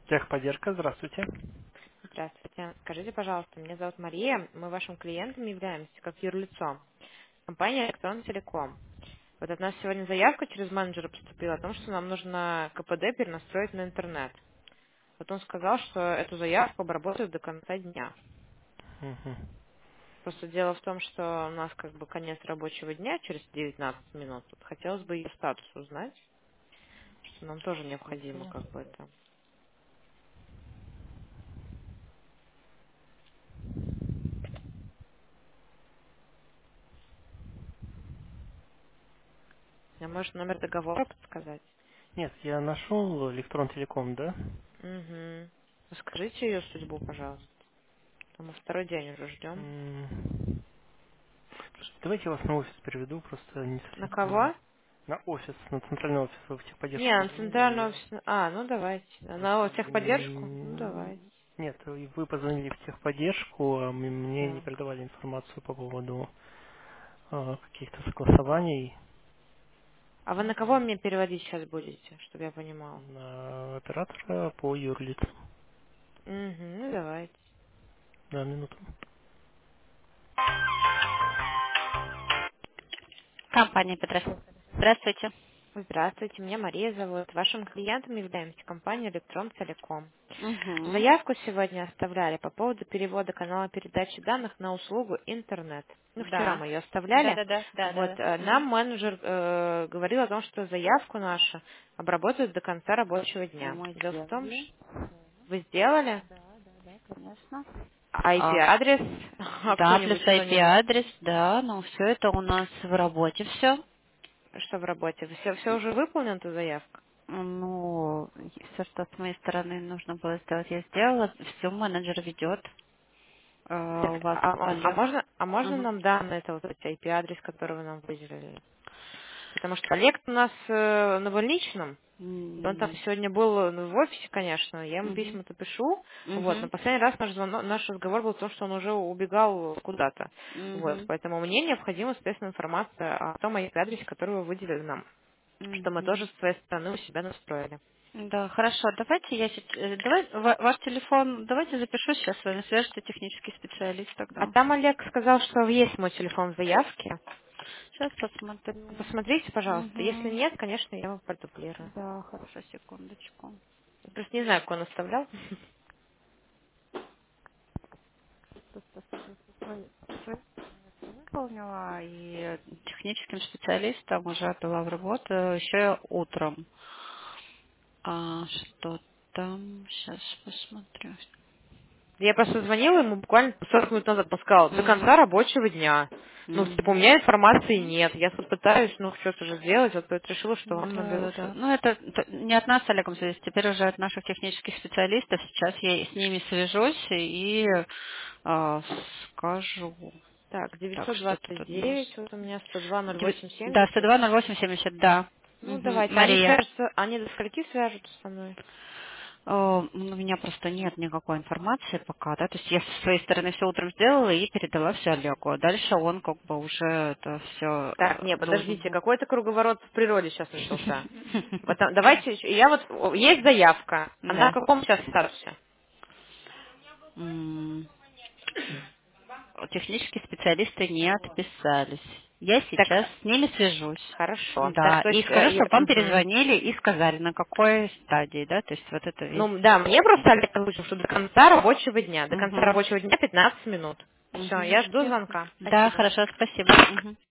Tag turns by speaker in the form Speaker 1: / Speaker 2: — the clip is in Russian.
Speaker 1: Техподдержка, здравствуйте.
Speaker 2: Здравствуйте. Скажите, пожалуйста, меня зовут Мария, мы вашим клиентом являемся как юрлицо. Компания «Электрон Телеком». Вот от нас сегодня заявка через менеджера поступила о том, что нам нужно КПД перенастроить на интернет. Вот он сказал, что эту заявку обработают до конца дня.
Speaker 1: Мгм.
Speaker 2: Просто дело в том, что у нас как бы конец рабочего дня через 19 минут. Вот хотелось бы ее статус узнать, что нам тоже необходимо как бы это. А может номер договора подсказать?
Speaker 1: Нет, я нашел Электрон Телеком, да?
Speaker 2: Угу. Скажите ее судьбу, пожалуйста. А мы второй день уже ждем.
Speaker 1: Слушайте, давайте я вас на офис переведу, просто не
Speaker 2: На
Speaker 1: совсем понимаю.
Speaker 2: кого?
Speaker 1: На офис, на центральный офис, вы в
Speaker 2: Не,
Speaker 1: техподдержку
Speaker 2: на
Speaker 1: позвонили.
Speaker 2: центральную офис. А, ну давайте. На
Speaker 1: Просто
Speaker 2: техподдержку? Ну давайте.
Speaker 1: нет, вы позвонили в техподдержку, а мне не
Speaker 2: Да.
Speaker 1: передавали информацию по поводу каких-то согласований
Speaker 2: А вы на кого мне переводить сейчас будете, чтобы я понимала?
Speaker 1: на оператора по юрлицу.
Speaker 2: Угу, ну давайте.
Speaker 1: Да, минуту. Компания Петросян. Здравствуйте.
Speaker 2: Здравствуйте, меня Мария зовут. Вашим клиентом являемся компания «Электрон Телеком».
Speaker 1: Угу.
Speaker 2: Заявку сегодня оставляли по поводу перевода канала передачи данных на услугу интернет. Ну, вчера
Speaker 1: Да.
Speaker 2: мы ее
Speaker 1: Да,
Speaker 2: оставляли.
Speaker 1: да, да, да,
Speaker 2: Вот,
Speaker 1: да, да.
Speaker 2: нам менеджер говорил о том, что заявку нашу обработают до конца рабочего дня.
Speaker 1: Мы
Speaker 2: Дело в том,
Speaker 1: сделали.
Speaker 2: что вы сделали,
Speaker 1: Да, конечно.
Speaker 2: а
Speaker 1: А,
Speaker 2: IP-адрес, а
Speaker 1: да, плюс
Speaker 2: кто-нибудь звонил,
Speaker 1: IP-адрес, да, но все это у нас в работе все.
Speaker 2: что в работе. Все уже выполнена эта заявка?
Speaker 1: Ну, все, что с моей стороны нужно было сделать, я сделала. Все менеджер ведет.
Speaker 2: Так,
Speaker 1: У вас Олег.
Speaker 2: можно
Speaker 1: Мгм.
Speaker 2: нам данные, это вот эти IP-адрес, который вы нам выделили? Потому что Олег у нас на больничном, и он там
Speaker 1: М,
Speaker 2: сегодня был в офисе, конечно, я ему
Speaker 1: мгм,
Speaker 2: письма-то пишу, вот, но
Speaker 1: мгм,
Speaker 2: последний раз наш разговор был в том, что он уже убегал куда-то, вот,
Speaker 1: мгм,
Speaker 2: поэтому мне необходима, соответственно, информация о том IP-адресе, который вы выделили нам, что мы
Speaker 1: мгм.
Speaker 2: тоже с своей стороны у себя настроили.
Speaker 1: Да, хорошо. Давайте давай ваш телефон, давайте запишу сейчас с вами, свяжется технический специалист
Speaker 2: А
Speaker 1: тогда.
Speaker 2: там Олег сказал, что есть мой телефон в заявке.
Speaker 1: Сейчас посмотрю.
Speaker 2: Посмотрите, пожалуйста. Если
Speaker 1: Угу.
Speaker 2: нет, конечно, я вам продублирую.
Speaker 1: Да, хорошо, секундочку.
Speaker 2: Просто не знаю, как он оставлял.
Speaker 1: Просто всё выполнила, и техническим специалистом уже отдала в работу еще утром. Что там? Сейчас посмотрю.
Speaker 2: Я просто звонила ему буквально 40 минут назад, он сказал, до
Speaker 1: Мгм.
Speaker 2: конца рабочего дня. Ну, типа, у
Speaker 1: Мгм.
Speaker 2: меня информации нет. Я тут пытаюсь, ну, что-то же сделать, вот поэтому решила, что вам
Speaker 1: Да,
Speaker 2: наберу
Speaker 1: да, да.
Speaker 2: сейчас.
Speaker 1: Ну, это не от нас, Олегом, зависит, теперь уже от наших технических специалистов. Сейчас я с ними свяжусь и а, скажу.
Speaker 2: Так,
Speaker 1: Так, что тут у нас?
Speaker 2: 929, вот у меня 102
Speaker 1: Да,
Speaker 2: 0870.
Speaker 1: 102-0870, да.
Speaker 2: Ну,
Speaker 1: Мгм.
Speaker 2: давайте. Они
Speaker 1: Мария.
Speaker 2: свяжутся, они до скольки свяжутся со мной?
Speaker 1: У меня просто нет никакой информации пока, да, то есть я со своей стороны все утром сделала и передала все Олегу, а дальше он как бы уже это все
Speaker 2: Так, не,
Speaker 1: должен
Speaker 2: подождите,
Speaker 1: был.
Speaker 2: какой-то круговорот в природе сейчас начался. Вот давайте, я вот, есть заявка, она в
Speaker 1: Да.
Speaker 2: каком сейчас статусе?
Speaker 1: М, Технические специалисты не отписались. Я
Speaker 2: Так,
Speaker 1: сейчас с ними свяжусь.
Speaker 2: хорошо. Так,
Speaker 1: Да,
Speaker 2: то
Speaker 1: и
Speaker 2: есть,
Speaker 1: скажу, чтобы вам
Speaker 2: мгм.
Speaker 1: перезвонили и сказали, на какой стадии, да, то есть вот это весь.
Speaker 2: Ну, да, мне просто Олег озвучил, что до конца рабочего дня. До конца
Speaker 1: Угу.
Speaker 2: рабочего дня 15 минут. Все,
Speaker 1: Угу.
Speaker 2: я жду звонка.
Speaker 1: Да,
Speaker 2: Спасибо.
Speaker 1: хорошо, спасибо. Мгм.